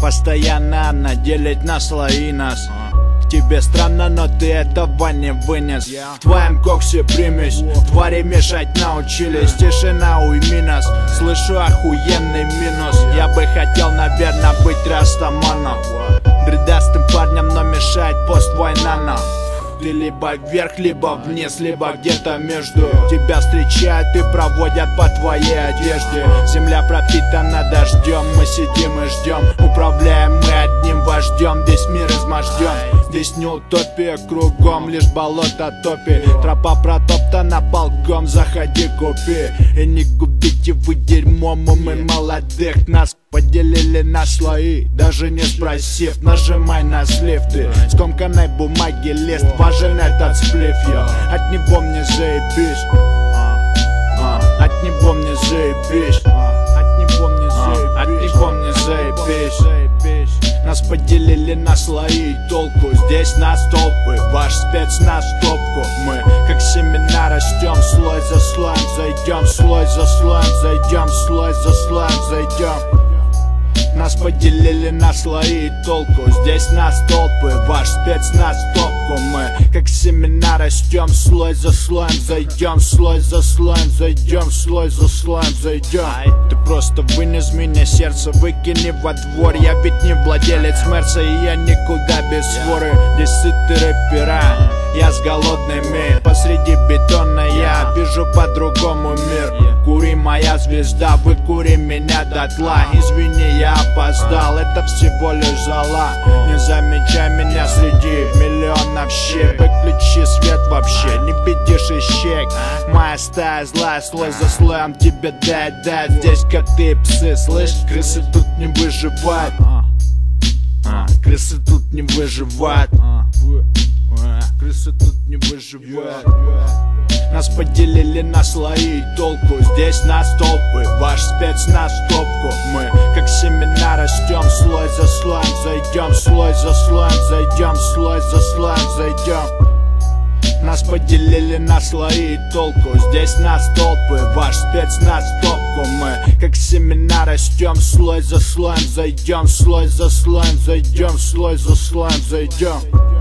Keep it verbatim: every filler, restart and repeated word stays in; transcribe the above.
Постоянно наделить на слои нас. Тебе странно, но ты этого не вынес. В твоем коксе примесь, твари мешать научились. Тишина, уйми нас, слышу охуенный минус. Я бы хотел, наверное, быть растаманом, бредастым парнем, но мешает пост-война нам. Ты либо вверх, либо вниз, либо где-то между. Тебя встречают и проводят по твоей одежде. Земля пропитана дождем, мы сидим и ждем. Управляем мы одним вождем, весь мир изможден. Здесь не утопия, кругом лишь болото топи. Тропа протоптана полком, заходи купи. И не губите вы дерьмом, мы молодых. Нас поделили на слои, даже не спросив. Нажимай на слив ты, скомканной бумаги лист. Важен этот сплив, я от него мне заебись. От него мне заебись. От него мне заебись. От него мне заебись. Нас поделили на слои и толку. Здесь нас толпы, ваш спецназ в топку. Мы как семена растем, слой за слоем зайдем, слой за слоем зайдем, слой за слоем зайдем. Нас поделили на слои и толку. Здесь нас толпы, ваш спецназ в топку. Мы как семена растем, слой за слоем зайдем, слой за слоем зайдем, слой за слоем зайдем. Ты просто вынес меня сердце, выкини во двор. Я ведь не владелец мерса, и я никуда без своры. Здесь сытые рэпера, я с голодными. Посреди бетона я вижу по-другому мир. Кури, моя звезда, выкури меня дотла. Извини, я опоздал, это всего лишь зола. Не замечай меня среди миллионов щей. Выключи свет вообще, не бедишь ищейк. Моя стая злая, слой за слоем тебе дает, дает. Здесь коты и псы, слышь, крысы тут не выживают. Крысы тут не выживают. Крысы тут не выживают. Нас поделили на слои и толку. Здесь нас толпы, ваш спецназ в топку. Мы как семена растем, слой за слоем зайдем, слой за слоем зайдем, слой за слоем зайдем. Нас поделили на слои и толку. Здесь нас толпы, ваш спецназ в топку. Мы как семена растем, слой за слоем зайдем, слой за слоем зайдем, слой за слоем зайдем.